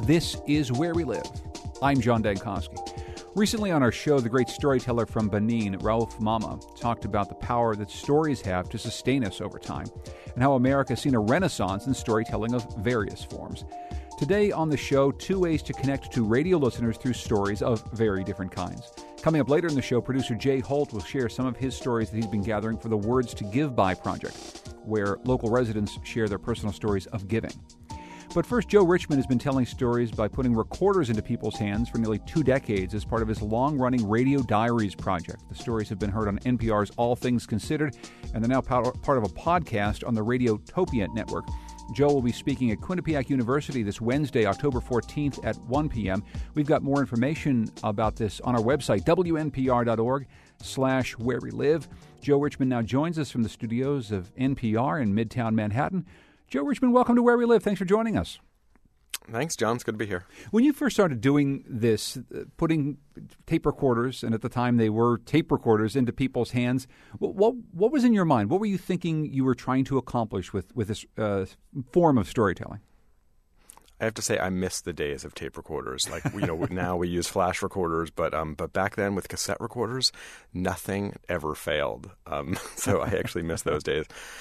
This is Where We Live. I'm John Dankosky. Recently on our show, the great storyteller from Benin, Raouf Mama, talked about the power that stories have to sustain us over time, and how America has seen a renaissance in storytelling of various forms. Today on the show, 2 ways to connect to radio listeners through stories of very different kinds. Coming up later in the show, producer Jay Holt will share some of his stories that he's been gathering for the Words to Give By project, where local residents share their personal stories of giving. But first, Joe Richmond has been telling stories by putting recorders into people's hands for nearly 2 decades as part of his long-running Radio Diaries project. The stories have been heard on NPR's All Things Considered, and they're now part of a podcast on the Radiotopia network. Joe will be speaking at Quinnipiac University this Wednesday, October 14th at 1 p.m. We've got more information about this on our website, wnpr.org/where we live. Joe Richmond now joins us from the studios of NPR in Midtown Manhattan. Joe Richmond, welcome to Where We Live. Thanks for joining us. Thanks, John. It's good to be here. When you first started doing this, putting tape recorders, and at the time they were tape recorders, into people's hands, what was in your mind? What were you thinking you were trying to accomplish with this form of storytelling? I have to say I miss the days of tape recorders. Like, now we use flash recorders, but back then with cassette recorders, nothing ever failed. So I actually miss those days.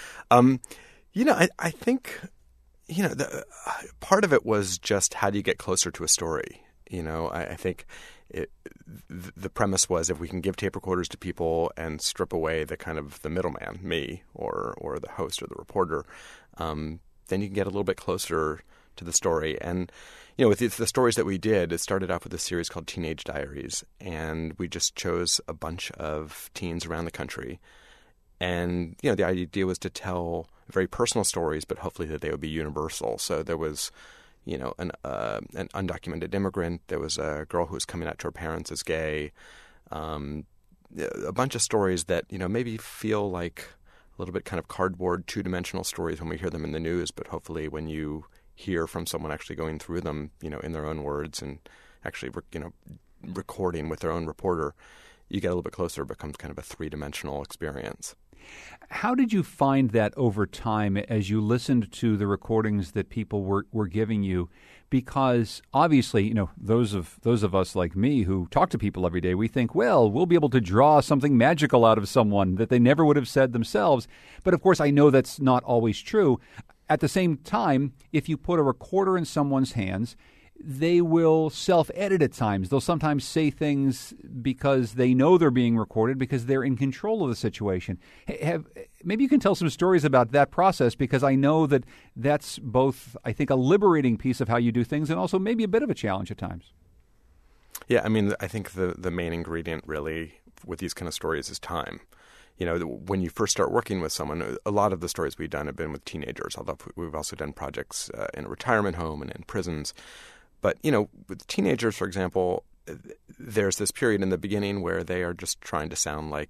I think, part of it was just how do you get closer to a story? I think the premise was if we can give tape recorders to people and strip away the kind of the middleman, me or the host or the reporter, then you can get a little bit closer to the story. And, with the stories that we did, it started off with a series called Teenage Diaries, and we just chose a bunch of teens around the country. And, the idea was to tell very personal stories, but hopefully that they would be universal. So there was, an undocumented immigrant. There was a girl who was coming out to her parents as gay. A bunch of stories that, maybe feel like a little bit kind of cardboard, two-dimensional stories when we hear them in the news. But hopefully when you hear from someone actually going through them, in their own words and actually, recording with their own reporter, you get a little bit closer. It becomes kind of a three-dimensional experience. How did you find that over time as you listened to the recordings that people were giving you? Because obviously, those of us like me who talk to people every day, we think, well, we'll be able to draw something magical out of someone that they never would have said themselves. But of course, I know that's not always true. At the same time, if you put a recorder in someone's hands, they will self-edit at times. They'll sometimes say things because they know they're being recorded because they're in control of the situation. Maybe you can tell some stories about that process, because I know that that's both, I think, a liberating piece of how you do things and also maybe a bit of a challenge at times. Yeah, I think the main ingredient really with these kind of stories is time. When you first start working with someone, a lot of the stories we've done have been with teenagers, although we've also done projects in a retirement home and in prisons. But, with teenagers, for example, there's this period in the beginning where they are just trying to sound like,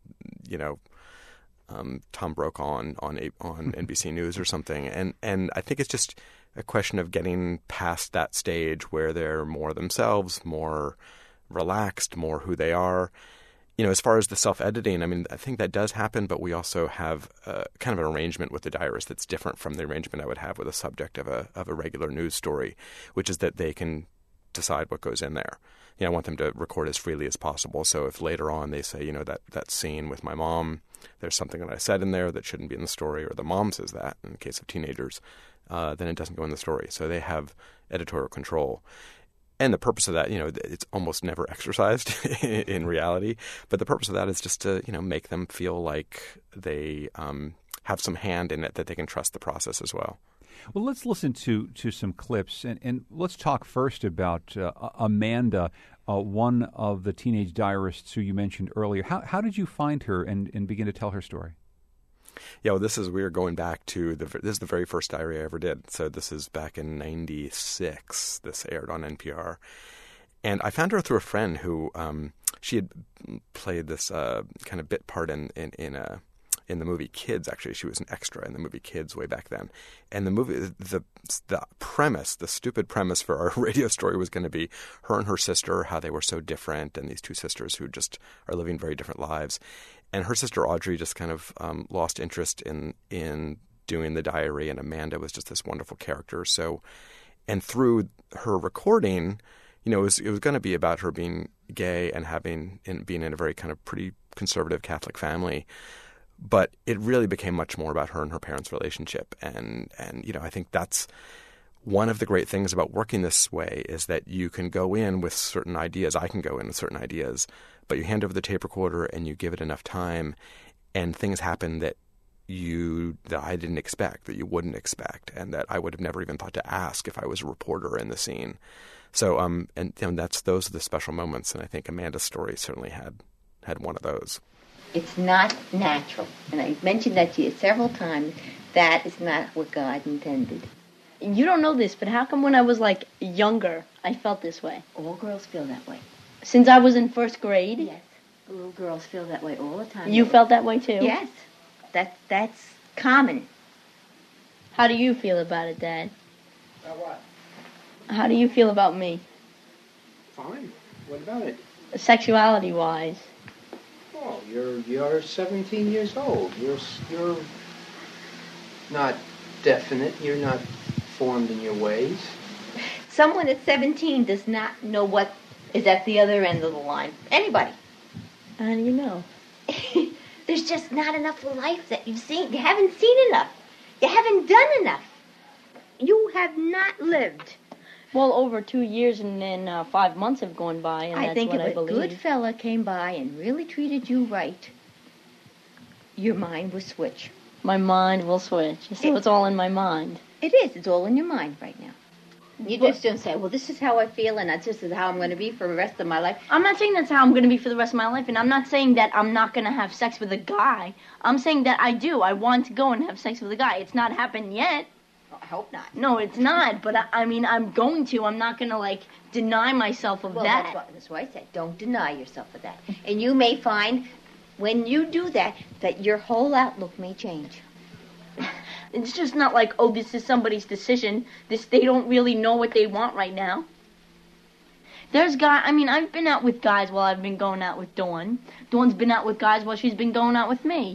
Tom Brokaw on NBC News or something. And I think it's just a question of getting past that stage where they're more themselves, more relaxed, more who they are. As far as the self-editing, I think that does happen, but we also have kind of an arrangement with the diarist that's different from the arrangement I would have with a subject of a regular news story, which is that they can decide what goes in there. I want them to record as freely as possible. So if later on they say, that scene with my mom, there's something that I said in there that shouldn't be in the story, or the mom says that in the case of teenagers, then it doesn't go in the story. So they have editorial control. And the purpose of that, it's almost never exercised in reality. But the purpose of that is just to, make them feel like they have some hand in it, that they can trust the process as well. Well, let's listen to some clips. And let's talk first about Amanda, one of the teenage diarists who you mentioned earlier. How did you find her and begin to tell her story? Yeah, well, we are going back to this is the very first diary I ever did. So this is back in '96. This aired on NPR. And I found her through a friend who she had played this kind of bit part in the movie Kids. Actually, she was an extra in the movie Kids way back then. And the movie, the premise, the stupid premise for our radio story was going to be her and her sister, how they were so different, and these two sisters who just are living very different lives. And her sister Audrey just kind of lost interest in doing the diary, and Amanda was just this wonderful character. So And through her recording, it was going to be about her being gay and being in a very kind of pretty conservative Catholic family. But it really became much more about her and her parents' relationship. And I think that's one of the great things about working this way, is that you can go in with certain ideas. I can go in with certain ideas, but you hand over the tape recorder and you give it enough time, and things happen that I didn't expect, that you wouldn't expect, and that I would have never even thought to ask if I was a reporter in the scene. So, those are the special moments, and I think Amanda's story certainly had one of those. It's not natural, and I've mentioned that to you several times. That is not what God intended. You don't know this, but how come when I was, younger, I felt this way? All girls feel that way. Since I was in first grade? Yes. Little girls feel that way all the time. You felt that way, too? Yes. That's common. How do you feel about it, Dad? About what? How do you feel about me? Fine. What about it? Sexuality-wise. Oh, you're 17 years old. You're not definite. You're not formed in your ways. Someone at 17 does not know what is at the other end of the line. Anybody. How do you know? There's just not enough life that you've seen. You haven't seen enough. You haven't done enough. You have not lived. Well, over 2 years and then 5 months have gone by, and I think what if I believe. a good fella came by and really treated you right, your mind would switch. My mind will switch. So it's all in my mind. It is. It's all in your mind right now. You just don't say, well, this is how I feel, and this is how I'm going to be for the rest of my life. I'm not saying that's how I'm going to be for the rest of my life, and I'm not saying that I'm not going to have sex with a guy. I'm saying that I do. I want to go and have sex with a guy. It's not happened yet. I hope not. No, it's not, but I'm going to. I'm not going to, deny myself of that. That's why I said, don't deny yourself of that. And you may find, when you do that your whole outlook may change. It's just not like, oh, this is somebody's decision. They don't really know what they want right now. There's I've been out with guys while I've been going out with Dawn. Dawn's been out with guys while she's been going out with me.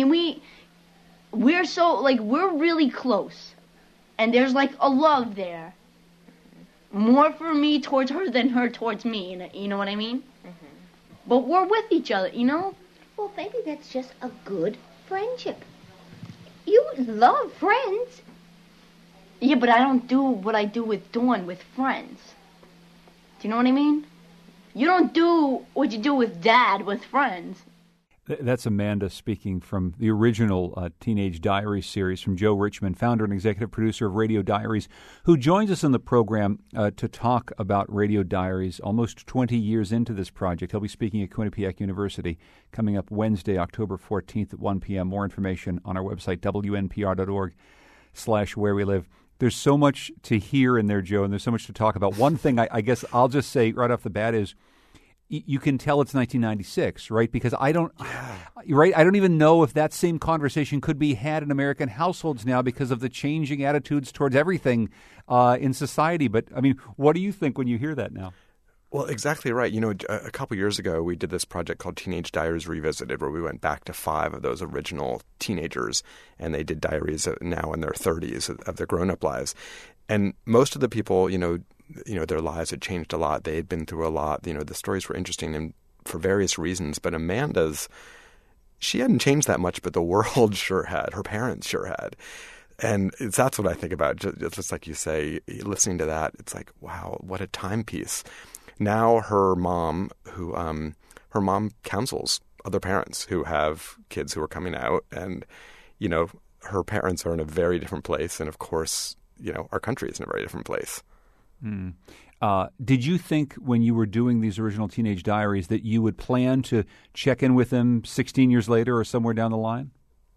We're so, we're really close. And there's, a love there. More for me towards her than her towards me, you know what I mean? Mm-hmm. But we're with each other, Well, maybe that's just a good friendship. You love friends. Yeah, but I don't do what I do with Dawn with friends. Do you know what I mean? You don't do what you do with Dad with friends. That's Amanda speaking from the original Teenage Diaries series from Joe Richmond, founder and executive producer of Radio Diaries, who joins us in the program to talk about Radio Diaries almost 20 years into this project. He'll be speaking at Quinnipiac University coming up Wednesday, October 14th at 1 p.m. More information on our website, wnpr.org/where we live. There's so much to hear in there, Joe, and there's so much to talk about. One thing I guess I'll just say right off the bat is, you can tell it's 1996, right? Because I don't even know if that same conversation could be had in American households now because of the changing attitudes towards everything in society. But, what do you think when you hear that now? Well, exactly right. A couple years ago, we did this project called Teenage Diaries Revisited, where we went back to 5 of those original teenagers, and they did diaries now in their 30s of their grown-up lives. And most of the people, their lives had changed a lot. They had been through a lot. The stories were interesting and for various reasons. But Amanda's, she hadn't changed that much, but the world sure had. Her parents sure had. And that's what I think about. Just like you say, listening to that, it's like, wow, what a timepiece. Now her mom, her mom counsels other parents who have kids who are coming out. And, her parents are in a very different place. And, of course, our country is in a very different place. Did you think when you were doing these original Teenage Diaries that you would plan to check in with them 16 years later or somewhere down the line?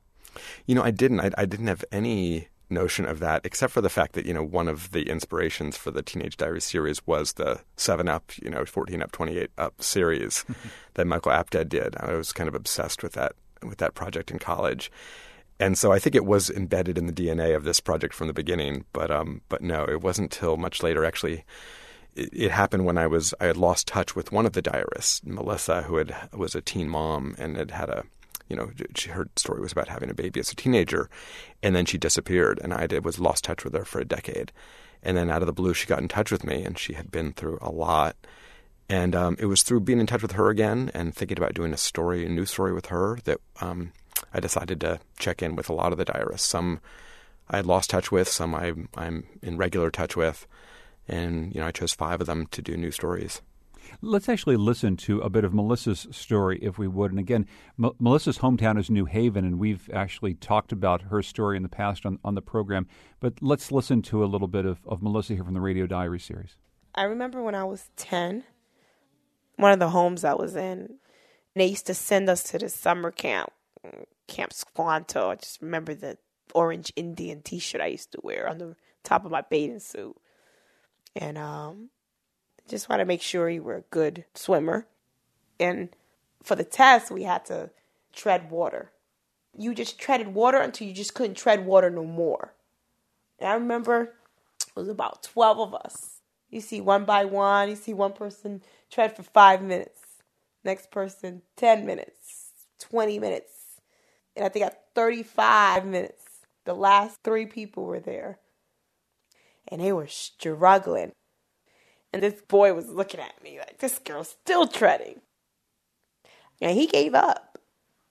I didn't. I didn't have any notion of that, except for the fact that, one of the inspirations for the Teenage Diaries series was the 7-Up, 14-Up, 28-Up series that Michael Apted did. I was kind of obsessed with that project in college. And so I think it was embedded in the DNA of this project from the beginning. But no, it wasn't till much later. Actually, it happened when I had lost touch with one of the diarists, Melissa, who was a teen mom and had her story was about having a baby as a teenager, and then she disappeared, and I was lost touch with her for a decade. And then out of the blue, she got in touch with me, and she had been through a lot. And it was through being in touch with her again and thinking about doing a new story with her, that I decided to check in with a lot of the diarists. Some I had lost touch with, some I'm in regular touch with, and I chose 5 of them to do new stories. Let's actually listen to a bit of Melissa's story, if we would. And again, Melissa's hometown is New Haven, and we've actually talked about her story in the past on the program. But let's listen to a little bit of Melissa here from the Radio Diary series. I remember when I was 10, one of the homes I was in, they used to send us to this summer camp, Camp Squanto. I just remember the orange Indian T-shirt I used to wear on the top of my bathing suit. And just want to make sure you were a good swimmer. And for the test, we had to tread water. You just treaded water until you just couldn't tread water no more. And I remember it was about 12 of us. You see one by one, you see one person tread for 5 minutes. Next person, 10 minutes, 20 minutes. And I think at 35 minutes, the last 3 people were there. And they were struggling. And this boy was looking at me like, this girl's still treading. And he gave up.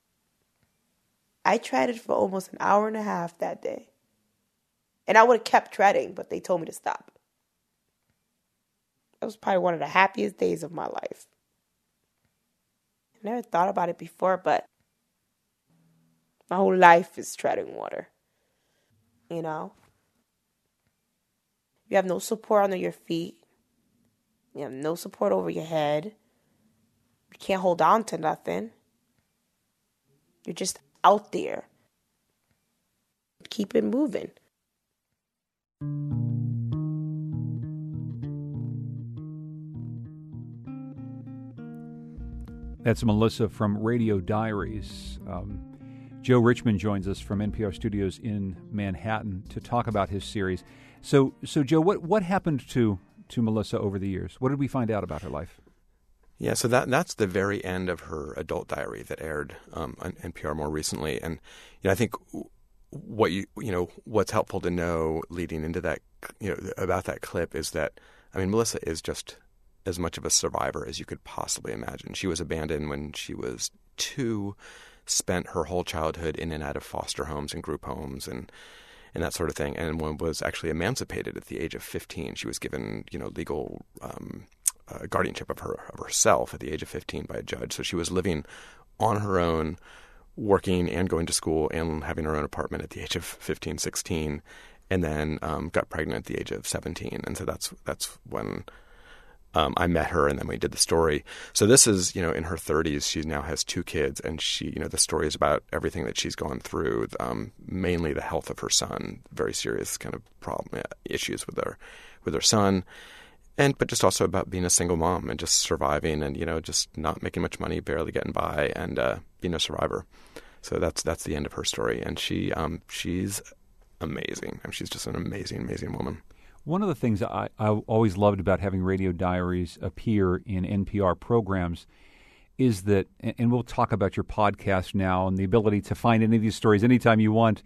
I treaded for almost an hour and a half that day. And I would have kept treading, but they told me to stop. That was probably one of the happiest days of my life. I never thought about it before, but my whole life is treading water. You have no support under your feet. You have no support over your head. You can't hold on to nothing. You're just out there. Keep it moving. That's Melissa from Radio Diaries. Joe Richmond joins us from NPR Studios in Manhattan to talk about his series. So Joe, what happened to Melissa over the years? What did we find out about her life? Yeah, so that's the very end of her adult diary that aired on NPR more recently, and I think what's helpful to know leading into that, about that clip is that Melissa is just as much of a survivor as you could possibly imagine. She was abandoned when she was 2, spent her whole childhood in and out of foster homes and group homes and that sort of thing, and was actually emancipated at the age of 15. She was given legal guardianship of herself at the age of 15 by a judge. So she was living on her own, working and going to school and having her own apartment at the age of 15, 16, and then got pregnant at the age of 17. And so that's when I met her, and then we did the story. So this is, in her 30s. She now has 2 kids, and she, the story is about everything that she's gone through, mainly the health of her son, very serious kind of issues with her son, but just also about being a single mom and just surviving and, just not making much money, barely getting by, and being a survivor. So that's the end of her story, and she's amazing. She's just an amazing, amazing woman. One of the things I always loved about having Radio Diaries appear in NPR programs is that, and we'll talk about your podcast now and the ability to find any of these stories anytime you want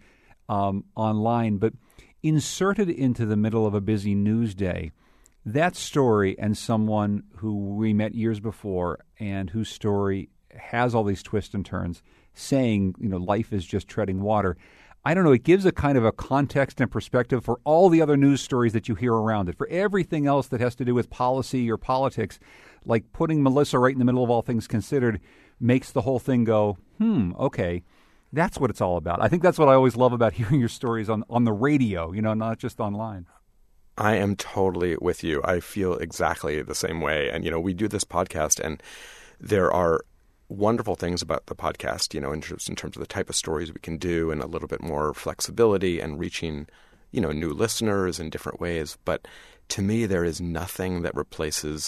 online, but inserted into the middle of a busy news day, that story and someone who we met years before and whose story has all these twists and turns, saying, life is just treading water. I don't know, it gives a kind of a context and perspective for all the other news stories that you hear around it, for everything else that has to do with policy or politics. Like putting Melissa right in the middle of all things considered makes the whole thing go, okay, that's what it's all about. I think that's what I always love about hearing your stories on the radio, not just online. I am totally with you. I feel exactly the same way. And, we do this podcast, and there are wonderful things about the podcast, in terms of the type of stories we can do and a little bit more flexibility and reaching, new listeners in different ways. But to me, there is nothing that replaces,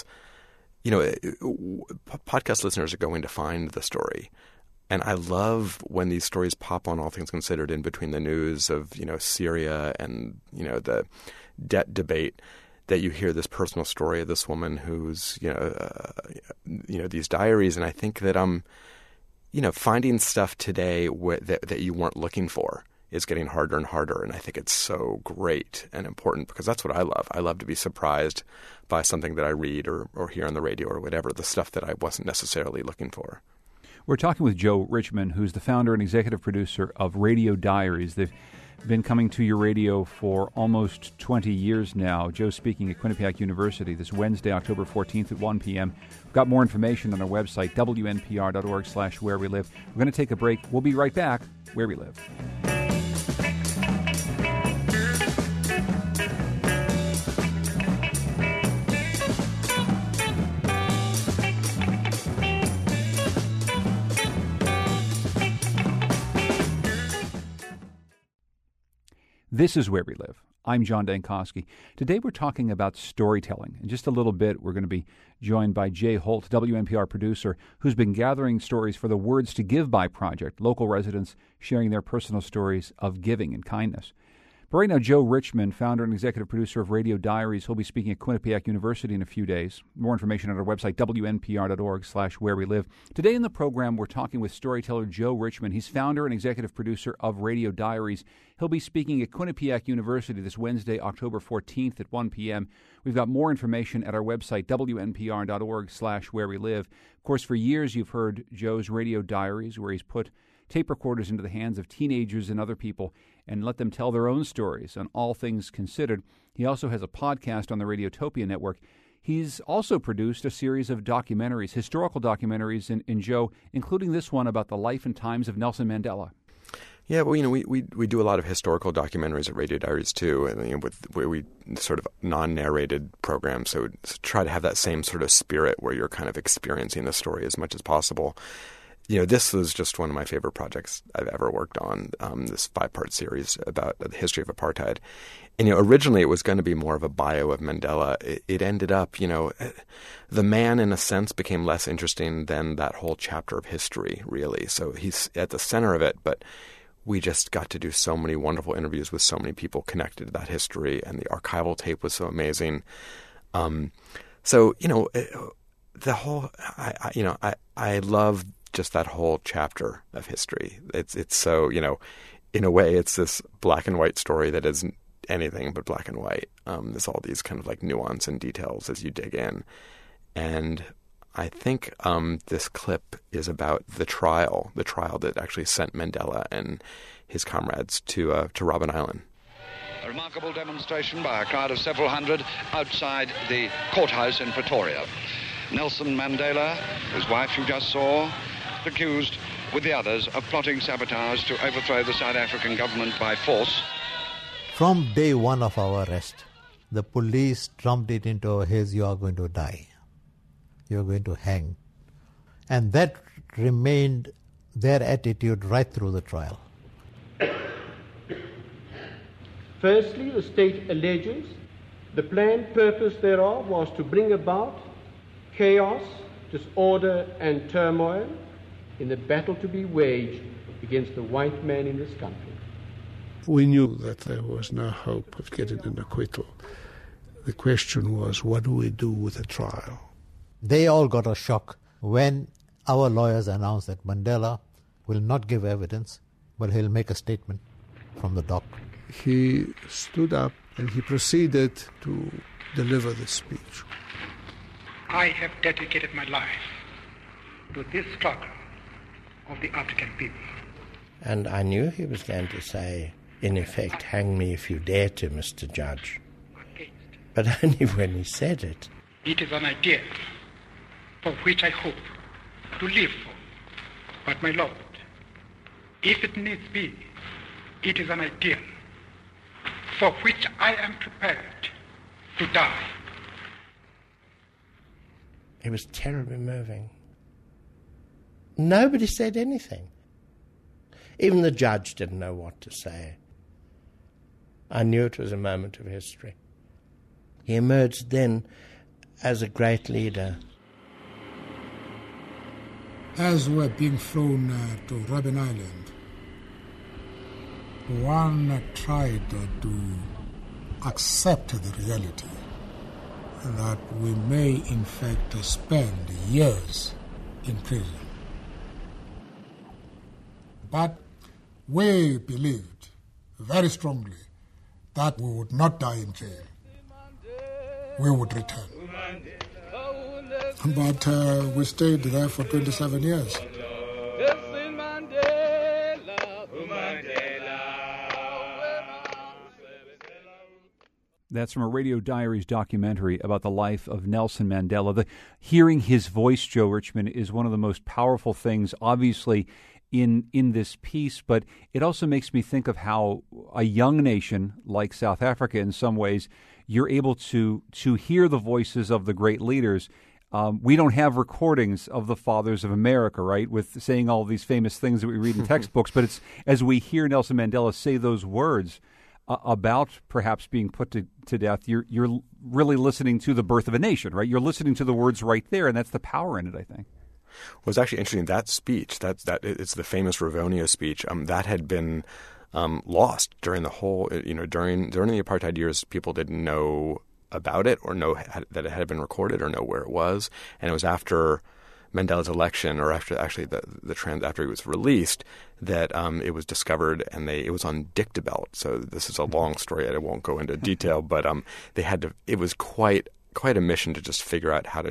podcast listeners are going to find the story. And I love when these stories pop on All Things Considered in between the news of, Syria and, the debt debate, that you hear this personal story of this woman who's, these diaries. And I think that, finding stuff today that you weren't looking for is getting harder and harder. And I think it's so great and important because that's what I love. I love to be surprised by something that I read or hear on the radio or whatever, the stuff that I wasn't necessarily looking for. We're talking with Joe Richman, who's the founder and executive producer of Radio Diaries. They've been coming to your radio for almost 20 years now. Joe's speaking at Quinnipiac University this Wednesday, October 14th at 1 p.m. We've got more information on our website, wnpr.org/Where We Live. We're going to take a break. We'll be right back. Where We Live. This is Where We Live. I'm John Dankosky. Today we're talking about storytelling. In just a little bit, we're going to be joined by Jay Holt, WNPR producer, who's been gathering stories for the Words to Give By project, local residents sharing their personal stories of giving and kindness. But right now, Joe Richman, founder and executive producer of Radio Diaries, he'll be speaking at Quinnipiac University in a few days. More information on our website, wnpr.org/Where We Live. Today in the program, we're talking with storyteller Joe Richman. He's founder and executive producer of Radio Diaries. He'll be speaking at Quinnipiac University this Wednesday, October 14th at 1 p.m. We've got more information at our website, wnpr.org/Where We Live. Of course, for years you've heard Joe's Radio Diaries, where he's put tape recorders into the hands of teenagers and other people and let them tell their own stories on all things considered. He also has a podcast on the Radiotopia Network. He's also produced a series of documentaries, historical documentaries, in Joe, including this one about the life and times of Nelson Mandela. Yeah, well, we do a lot of historical documentaries at Radio Diaries too, and where we sort of non-narrated programs. So try to have that same sort of spirit where you're kind of experiencing the story as much as possible. This was just one of my favorite projects I've ever worked on, this 5-part series about the history of apartheid. And, originally it was going to be more of a bio of Mandela. It ended up, the man in a sense became less interesting than that whole chapter of history, really. So he's at the center of it, but we just got to do so many wonderful interviews with so many people connected to that history, and the archival tape was so amazing. The whole, I love just that whole chapter of history. It's so, in a way, it's this black and white story that isn't anything but black and white. There's all these kind of like nuance and details as you dig in. And I think this clip is about the trial that actually sent Mandela and his comrades to Robben Island. A remarkable demonstration by a crowd of several hundred outside the courthouse in Pretoria. Nelson Mandela, his wife you just saw, accused with the others of plotting sabotage to overthrow the South African government by force. From day one of our arrest, the police drummed it into our heads, you are going to die. You are going to hang. And that remained their attitude right through the trial. Firstly, the state alleges the planned purpose thereof was to bring about chaos, disorder, and turmoil in the battle to be waged against the white man in this country. We knew that there was no hope of getting an acquittal. The question was, what do we do with the trial? They all got a shock when our lawyers announced that Mandela will not give evidence, but he'll make a statement from the dock. He stood up and he proceeded to deliver the speech. I have dedicated my life to this struggle of the African people. And I knew he was going to say, in effect, hang me if you dare to, Mr. Judge. But only when he said it. It is an idea for which I hope to live for. But my Lord, if it needs be, it is an ideal for which I am prepared to die. It was terribly moving. Nobody said anything. Even the judge didn't know what to say. I knew it was a moment of history. He emerged then as a great leader. As we're being flown to Robben Island, one tried to accept the reality that we may in fact spend years in prison. But we believed very strongly that we would not die in jail. We would return. But we stayed there for 27 years. That's from a Radio Diaries documentary about the life of Nelson Mandela. Hearing his voice, Joe Richmond, is one of the most powerful things, obviously, in this piece, but it also makes me think of how a young nation like South Africa, in some ways, you're able to hear the voices of the great leaders. We don't have recordings of the fathers of America, right, with saying all these famous things that we read in textbooks, but it's as we hear Nelson Mandela say those words about perhaps being put to death, you're really listening to the birth of a nation, right? You're listening to the words right there, and that's the power in it, I think. Well, it's actually interesting, that speech, that it's the famous Rivonia speech, that had been lost during the whole, during the apartheid years. People didn't know about it or know that it had been recorded or know where it was. And it was after Mandela's election, or after actually after he was released, that it was discovered, and it was on Dictabelt. So this is a long story. I won't go into detail, but they had to. It was quite a mission to just figure out how to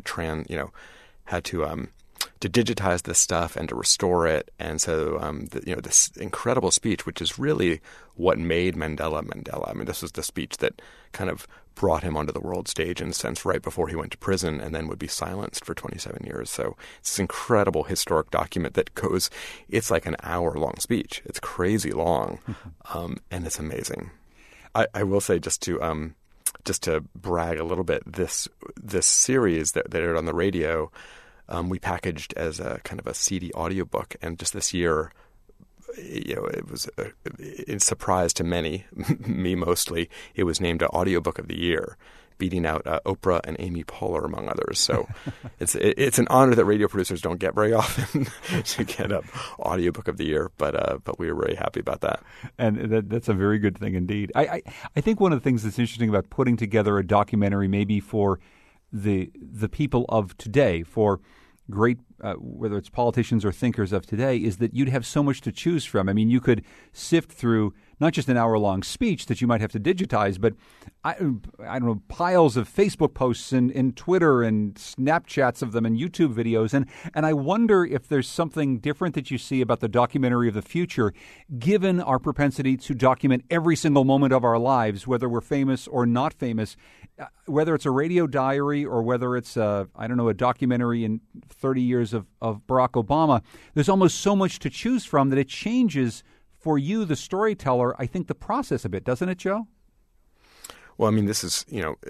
to digitize this stuff and to restore it. And so, this incredible speech, which is really what made Mandela Mandela. I mean, this was the speech that kind of brought him onto the world stage, in a sense, right before he went to prison and then would be silenced for 27 years. So it's this incredible historic document that goes, it's like an hour-long speech. It's crazy long, and it's amazing. I will say, just to brag a little bit, this series that aired on the radio, we packaged as a kind of a CD audiobook, and just this year, it was a surprise to many, me mostly. It was named an audiobook of the year, beating out Oprah and Amy Poehler, among others. So it's an honor that radio producers don't get very often to get an audiobook of the year, but we were very happy about that. And that's a very good thing indeed. I think one of the things that's interesting about putting together a documentary, maybe for the people of today, for great, whether it's politicians or thinkers of today, is that you'd have so much to choose from. I mean, you could sift through not just an hour-long speech that you might have to digitize, but I don't know, piles of Facebook posts and Twitter and Snapchats of them and YouTube videos. And I wonder if there's something different that you see about the documentary of the future, given our propensity to document every single moment of our lives, whether we're famous or not famous, whether it's a radio diary or whether it's a documentary in 30 years of Barack Obama. There's almost so much to choose from that it changes for you, the storyteller, I think, the process a bit, doesn't it, Joe? Well, I mean, this is,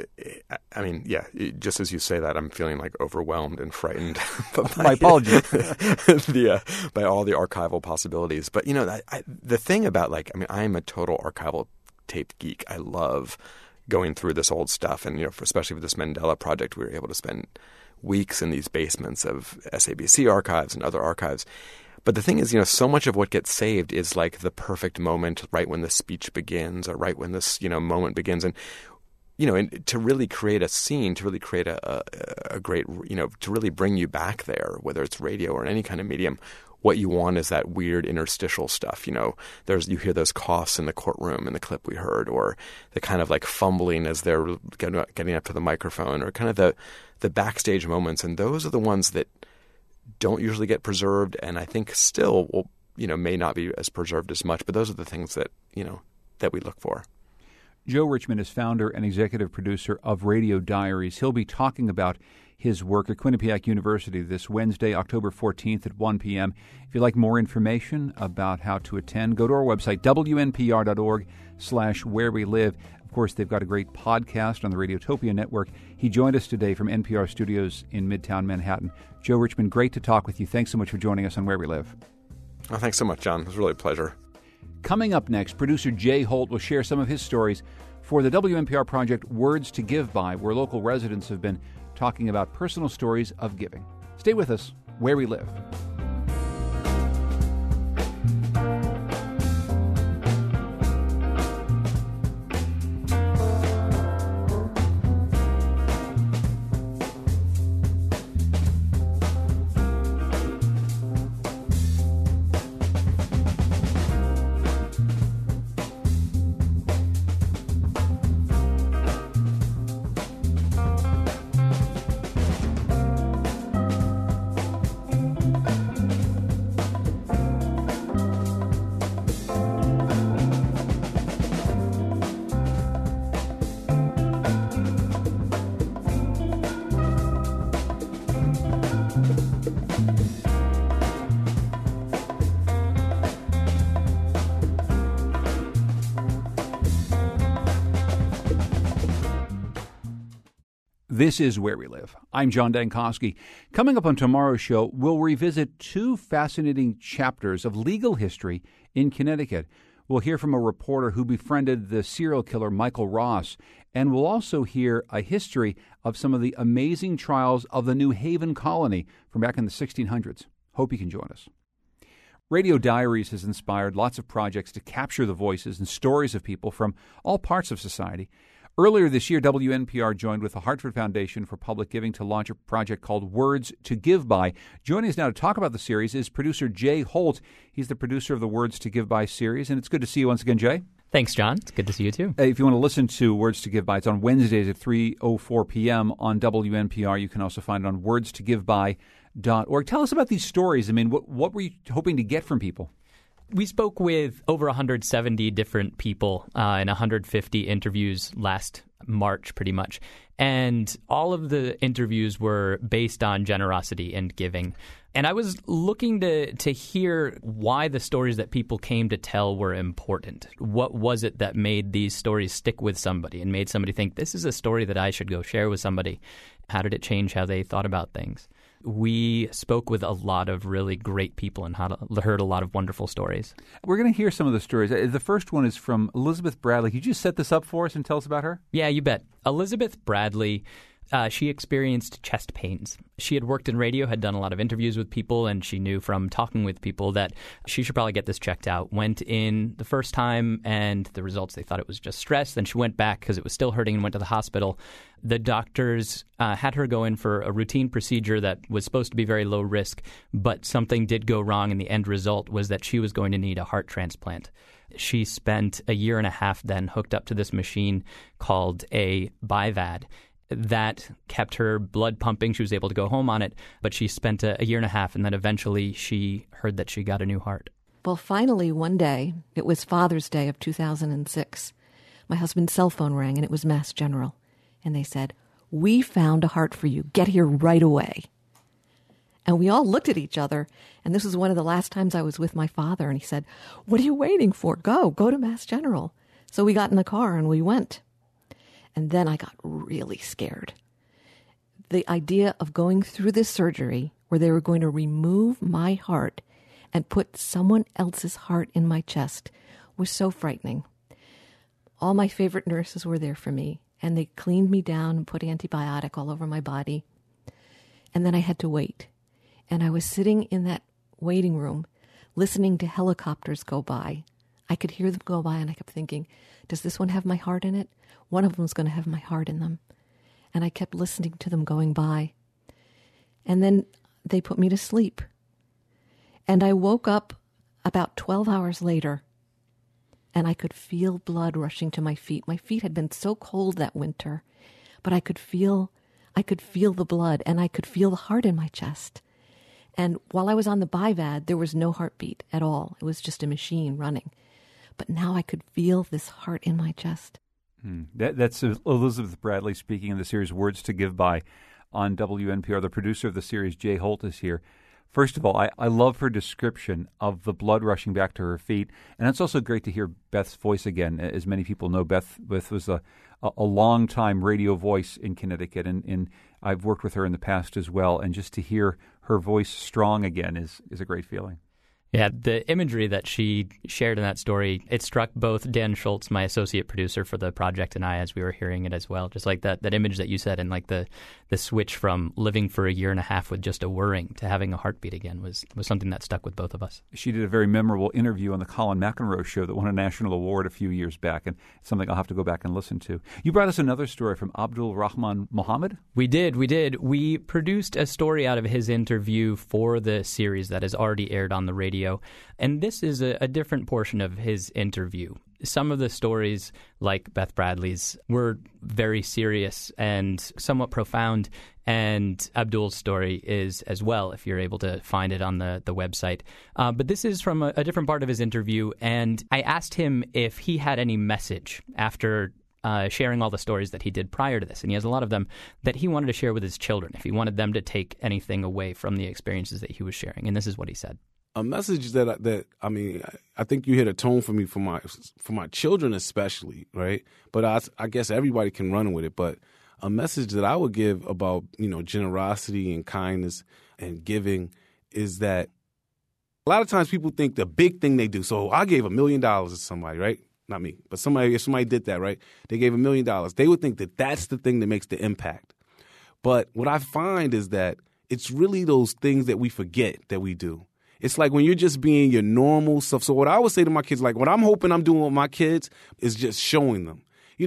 just as you say that, I'm feeling like overwhelmed and frightened. My apologies. By all the archival possibilities. But, the thing about, I'm a total archival tape geek. I love going through this old stuff. And, especially with this Mandela project, we were able to spend weeks in these basements of SABC archives and other archives. But the thing is, so much of what gets saved is like the perfect moment right when the speech begins or right when this, moment begins. And, and to really create a scene, to really create a great, to really bring you back there, whether it's radio or any kind of medium, what you want is that weird interstitial stuff. You hear those coughs in the courtroom in the clip we heard, or the kind of like fumbling as they're getting up to the microphone, or kind of the backstage moments. And those are the ones that don't usually get preserved, and I think still will, may not be as preserved as much, but those are the things that, that we look for. Joe Richmond is founder and executive producer of Radio Diaries. He'll be talking about his work at Quinnipiac University this Wednesday, October 14th at 1 p.m. If you'd like more information about how to attend, go to our website, wnpr.org/wherewelive. Of course, they've got a great podcast on the Radiotopia network. He joined us today from NPR studios in Midtown Manhattan. Joe Richmond, great to talk with you. Thanks so much for joining us on Where We Live. Oh, thanks so much, John. It was really a pleasure. Coming up next, producer Jay Holt will share some of his stories for the WNPR project Words to Give By, where local residents have been talking about personal stories of giving. Stay with us, Where We Live. This is Where We Live. I'm John Dankosky. Coming up on tomorrow's show, we'll revisit two fascinating chapters of legal history in Connecticut. We'll hear from a reporter who befriended the serial killer Michael Ross, and we'll also hear a history of some of the amazing trials of the New Haven colony from back in the 1600s. Hope you can join us. Radio Diaries has inspired lots of projects to capture the voices and stories of people from all parts of society. Earlier this year, WNPR joined with the Hartford Foundation for Public Giving to launch a project called Words to Give By. Joining us now to talk about the series is producer Jay Holt. He's the producer of the Words to Give By series, and it's good to see you once again, Jay. Thanks, John. It's good to see you, too. If you want to listen to Words to Give By, it's on Wednesdays at 3:04 p.m. on WNPR. You can also find it on wordstogiveby.org. Tell us about these stories. I mean, what were you hoping to get from people? We spoke with over 170 different people in 150 interviews last March, pretty much. And all of the interviews were based on generosity and giving. And I was looking to hear why the stories that people came to tell were important. What was it that made these stories stick with somebody and made somebody think, this is a story that I should go share with somebody? How did it change how they thought about things? We spoke with a lot of really great people and heard a lot of wonderful stories. We're going to hear some of the stories. The first one is from Elizabeth Bradley. Could you just set this up for us and tell us about her? Yeah, you bet. Elizabeth Bradley, she experienced chest pains. She had worked in radio, had done a lot of interviews with people, and she knew from talking with people that she should probably get this checked out. Went in the first time, and the results, they thought it was just stress. Then she went back because it was still hurting and went to the hospital. The doctors had her go in for a routine procedure that was supposed to be very low risk, but something did go wrong, and the end result was that she was going to need a heart transplant. She spent a year and a half then hooked up to this machine called a BiVAD. That kept her blood pumping. She was able to go home on it, but she spent a year and a half, and then eventually she heard that she got a new heart. Well, finally, one day, it was Father's Day of 2006, my husband's cell phone rang, and it was Mass General. And they said, "We found a heart for you. Get here right away." And we all looked at each other, and this was one of the last times I was with my father, and he said, "What are you waiting for? Go to Mass General." So we got in the car, and we went. And then I got really scared. The idea of going through this surgery where they were going to remove my heart and put someone else's heart in my chest was so frightening. All my favorite nurses were there for me, and they cleaned me down and put antibiotic all over my body. And then I had to wait. And I was sitting in that waiting room listening to helicopters go by. I could hear them go by, and I kept thinking, does this one have my heart in it? One of them's going to have my heart in them. And I kept listening to them going by. And then they put me to sleep. And I woke up about 12 hours later, and I could feel blood rushing to my feet. My feet had been so cold that winter, but I could feel the blood, and I could feel the heart in my chest. And while I was on the BiVAD, there was no heartbeat at all. It was just a machine running. But now I could feel this heart in my chest. That's Elizabeth Bradley speaking in the series Words to Give By on WNPR. The producer of the series, Jay Holt, is here. First of all, I love her description of the blood rushing back to her feet. And it's also great to hear Beth's voice again. As many people know, Beth was a long-time radio voice in Connecticut, and I've worked with her in the past as well. And just to hear her voice strong again is a great feeling. Yeah, the imagery that she shared in that story, it struck both Dan Schultz, my associate producer for the project, and I as we were hearing it as well. Just like that image that you said, and like the switch from living for a year and a half with just a whirring to having a heartbeat again was something that stuck with both of us. She did a very memorable interview on the Colin McEnroe show that won a national award a few years back, and it's something I'll have to go back and listen to. You brought us another story from Abdul Rahman Mohammed? We did. We produced a story out of his interview for the series that has already aired on the radio. And this is a different portion of his interview. Some of the stories, like Beth Bradley's, were very serious and somewhat profound, and Abdul's story is as well, if you're able to find it on the website. But this is from a different part of his interview, and I asked him if he had any message after sharing all the stories that he did prior to this, and he has a lot of them, that he wanted to share with his children, if he wanted them to take anything away from the experiences that he was sharing. And this is what he said. A message that I think you hit a tone for me for my children especially, right? But I guess everybody can run with it. But a message that I would give about, generosity and kindness and giving is that a lot of times people think the big thing they do. So I gave $1 million to somebody, right? Not me, but if somebody did that, right? They gave $1 million. They would think that that's the thing that makes the impact. But what I find is that it's really those things that we forget that we do. It's like when you're just being your normal stuff. So what I would say to my kids, like what I'm hoping I'm doing with my kids is just showing them.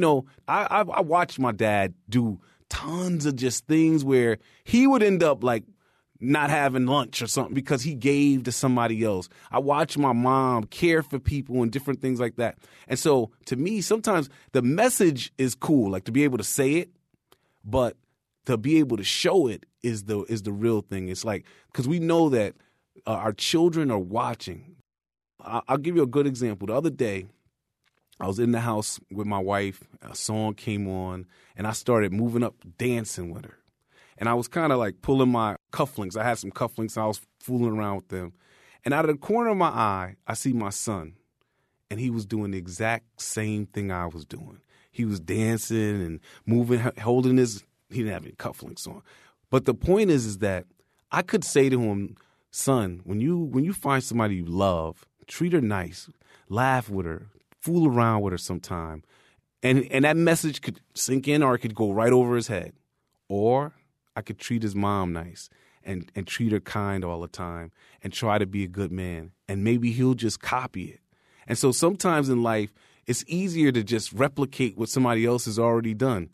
I watched my dad do tons of just things where he would end up like not having lunch or something because he gave to somebody else. I watched my mom care for people and different things like that. And so to me, sometimes the message is cool, like to be able to say it, but to be able to show it is the real thing. It's like, because we know that our children are watching. I'll give you a good example. The other day, I was in the house with my wife, a song came on, and I started moving up, dancing with her. And I was kind of like pulling my cufflinks. I had some cufflinks, and I was fooling around with them. And out of the corner of my eye, I see my son, and he was doing the exact same thing I was doing. He was dancing and moving, holding his, he didn't have any cufflinks on. But the point is that I could say to him, son, when you find somebody you love, treat her nice, laugh with her, fool around with her sometime. And that message could sink in or it could go right over his head. Or I could treat his mom nice and treat her kind all the time and try to be a good man. And maybe he'll just copy it. And so sometimes in life, it's easier to just replicate what somebody else has already done.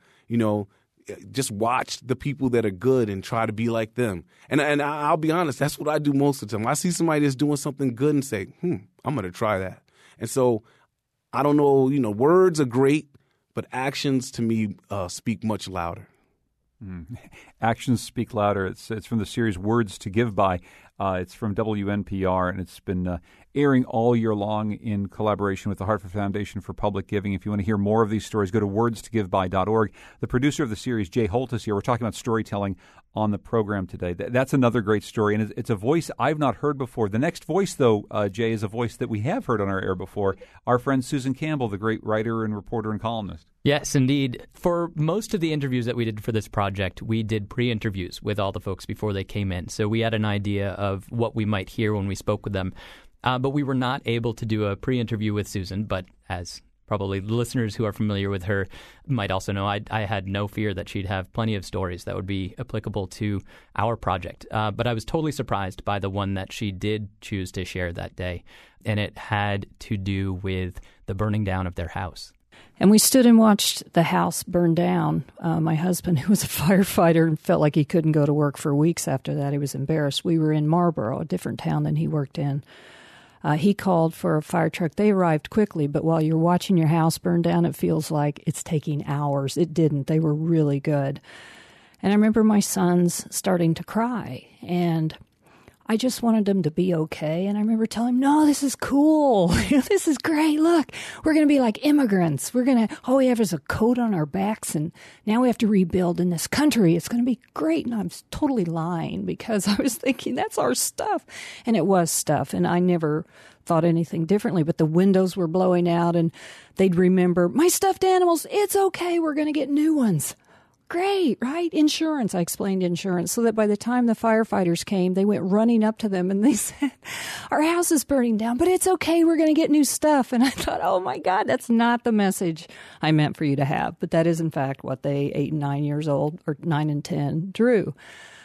Just watch the people that are good and try to be like them. And I'll be honest, that's what I do most of the time. I see somebody that's doing something good and say, I'm going to try that. And so I don't know, words are great, but actions to me speak much louder. Actions speak louder. It's from the series Words to Give By. It's from WNPR, and it's been airing all year long in collaboration with the Hartford Foundation for Public Giving. If you want to hear more of these stories, go to wordstogiveby.org. The producer of the series, Jay Holt, is here. We're talking about storytelling on the program today. That's another great story, and it's a voice I've not heard before. The next voice, though, Jay, is a voice that we have heard on our air before. Our friend Susan Campbell, the great writer and reporter and columnist. Yes, indeed. For most of the interviews that we did for this project, we did pre-interviews with all the folks before they came in. So we had an idea of what we might hear when we spoke with them. But we were not able to do a pre-interview with Susan. But as probably the listeners who are familiar with her might also know, I had no fear that she'd have plenty of stories that would be applicable to our project. But I was totally surprised by the one that she did choose to share that day. And it had to do with the burning down of their house. And we stood and watched the house burn down. My husband, who was a firefighter and felt like he couldn't go to work for weeks after that, he was embarrassed. We were in Marlboro, a different town than he worked in. He called for a fire truck. They arrived quickly, but while you're watching your house burn down, it feels like it's taking hours. It didn't. They were really good. And I remember my sons starting to cry, and I just wanted them to be okay. And I remember telling him, no, this is cool. This is great. Look, we're going to be like immigrants. All we have is a coat on our backs, and now we have to rebuild in this country. It's going to be great. And I was totally lying because I was thinking that's our stuff. And it was stuff. And I never thought anything differently. But the windows were blowing out, and they'd remember, my stuffed animals, it's okay. We're going to get new ones. Great, right? Insurance. I explained insurance so that by the time the firefighters came, they went running up to them and they said, our house is burning down, but it's okay. We're going to get new stuff. And I thought, oh my God, that's not the message I meant for you to have. But that is in fact what they 8 and 9 years old, or 9 and 10, drew.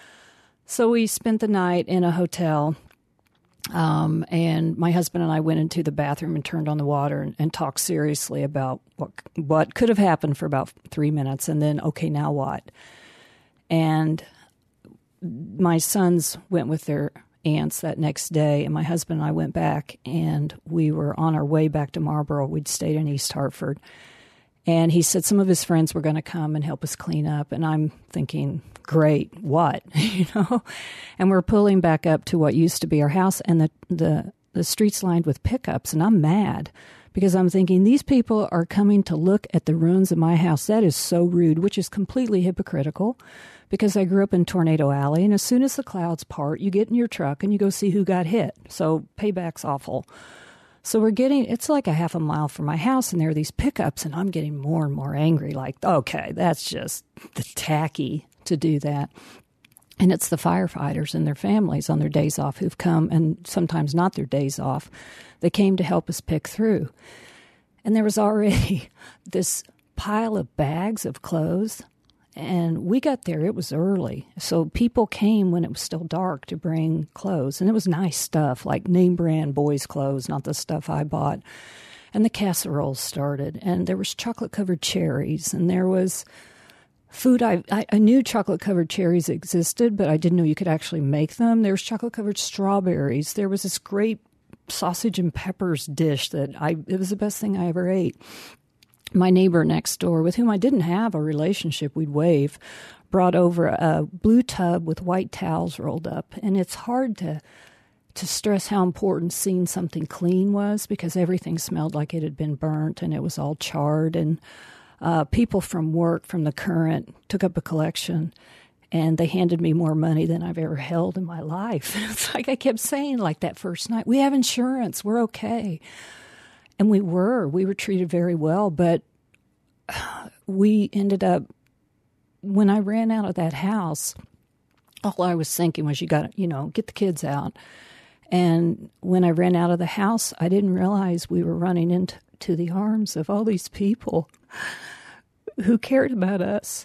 So we spent the night in a hotel. And my husband and I went into the bathroom and turned on the water and talked seriously about what could have happened for about 3 minutes. And then, okay, now what? And my sons went with their aunts that next day, and my husband and I went back, and we were on our way back to Marlboro. We'd stayed in East Hartford. And he said some of his friends were going to come and help us clean up. And I'm thinking, great, what? And we're pulling back up to what used to be our house, and the street's lined with pickups. And I'm mad because I'm thinking these people are coming to look at the ruins of my house. That is so rude, which is completely hypocritical because I grew up in Tornado Alley. And as soon as the clouds part, you get in your truck and you go see who got hit. So payback's awful. So it's like a half a mile from my house, and there are these pickups, and I'm getting more and more angry, like, okay, that's just tacky to do that. And it's the firefighters and their families on their days off who've come, and sometimes not their days off. They came to help us pick through. And there was already this pile of bags of clothes. And we got there, it was early. So people came when it was still dark to bring clothes. And it was nice stuff, like name brand boys' clothes, not the stuff I bought. And the casseroles started. And there was chocolate-covered cherries. And there was food. I knew chocolate-covered cherries existed, but I didn't know you could actually make them. There was chocolate-covered strawberries. There was this great sausage and peppers dish it was the best thing I ever ate. My neighbor next door, with whom I didn't have a relationship, we'd wave, brought over a blue tub with white towels rolled up. And it's hard to stress how important seeing something clean was, because everything smelled like it had been burnt and it was all charred. And people from work, from the Current, took up a collection, and they handed me more money than I've ever held in my life. It's like I kept saying, like that first night, we have insurance, we're okay. And we were treated very well, but we ended up, when I ran out of that house, all I was thinking was, you got to, get the kids out. And when I ran out of the house, I didn't realize we were running into the arms of all these people who cared about us.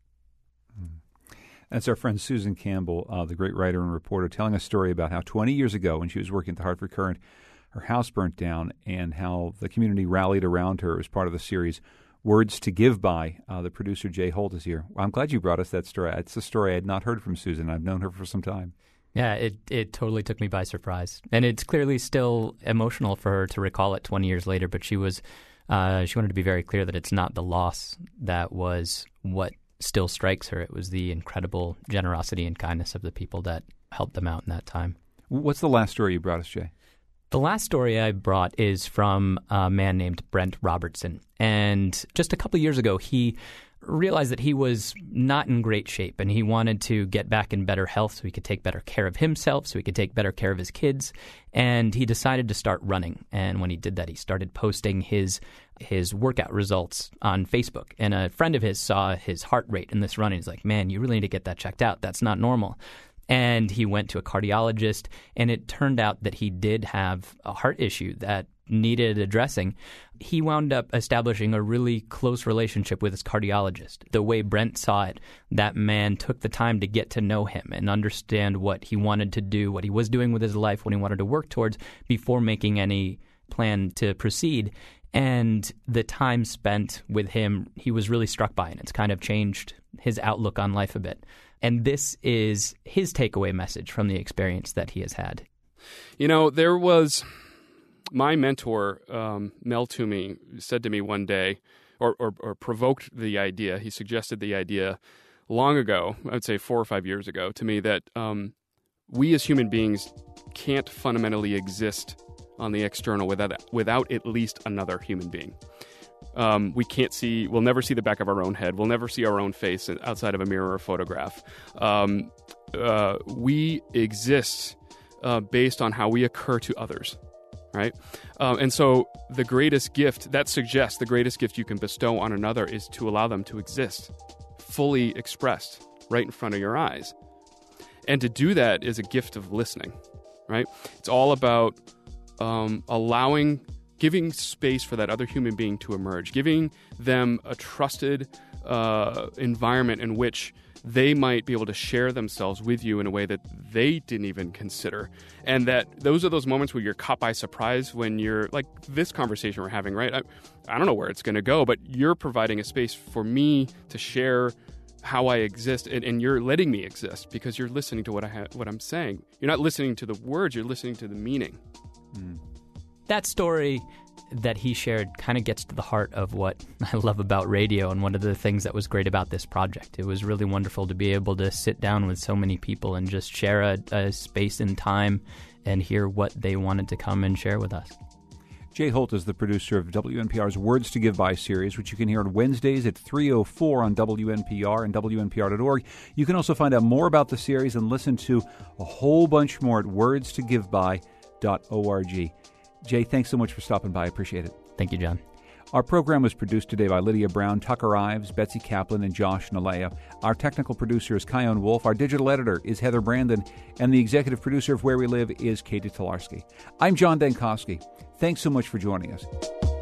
That's our friend Susan Campbell, the great writer and reporter, telling a story about how 20 years ago, when she was working at the Hartford Courant, her house burnt down, and how the community rallied around her as part of the series Words to Give By. The producer, Jay Holt, is here. I'm glad you brought us that story. It's a story I had not heard from Susan. I've known her for some time. Yeah, it totally took me by surprise. And it's clearly still emotional for her to recall it 20 years later, but she wanted to be very clear that it's not the loss that was what still strikes her. It was the incredible generosity and kindness of the people that helped them out in that time. What's the last story you brought us, Jay? The last story I brought is from a man named Brent Robertson. And just a couple of years ago, he realized that he was not in great shape, and he wanted to get back in better health so he could take better care of himself, so he could take better care of his kids. And he decided to start running. And when he did that, he started posting his workout results on Facebook. And a friend of his saw his heart rate in this run, and he's like, man, you really need to get that checked out. That's not normal. And he went to a cardiologist, and it turned out that he did have a heart issue that needed addressing. He wound up establishing a really close relationship with his cardiologist. The way Brent saw it, that man took the time to get to know him and understand what he wanted to do, what he was doing with his life, what he wanted to work towards before making any plan to proceed. And the time spent with him, he was really struck by, and it's kind of changed his outlook on life a bit. And this is his takeaway message from the experience that he has had. There was my mentor, Mel Toomey, said to me one day, or provoked the idea, he suggested the idea long ago, I would say 4 or 5 years ago, to me that we as human beings can't fundamentally exist on the external without at least another human being. We'll never see the back of our own head. We'll never see our own face outside of a mirror or photograph. We exist based on how we occur to others, right? And so the greatest gift you can bestow on another is to allow them to exist, fully expressed, right in front of your eyes. And to do that is a gift of listening, right? It's all about giving space for that other human being to emerge, giving them a trusted environment in which they might be able to share themselves with you in a way that they didn't even consider. And that those are those moments where you're caught by surprise when you're, like this conversation we're having, right? I don't know where it's going to go, but you're providing a space for me to share how I exist, and you're letting me exist because you're listening to what I'm saying. You're not listening to the words, you're listening to the meaning. That story that he shared kind of gets to the heart of what I love about radio, and one of the things that was great about this project. It was really wonderful to be able to sit down with so many people and just share a space and time and hear what they wanted to come and share with us. Jay Holt is the producer of WNPR's Words to Give By series, which you can hear on Wednesdays at 3:04 on WNPR and WNPR.org. You can also find out more about the series and listen to a whole bunch more at wordstogiveby.org. Jay, thanks so much for stopping by. I appreciate it. Thank you, John. Our program was produced today by Lydia Brown, Tucker Ives, Betsy Kaplan, and Josh Nalea. Our technical producer is Kion Wolf. Our digital editor is Heather Brandon. And the executive producer of Where We Live is Katie Tolarski. I'm John Dankosky. Thanks so much for joining us.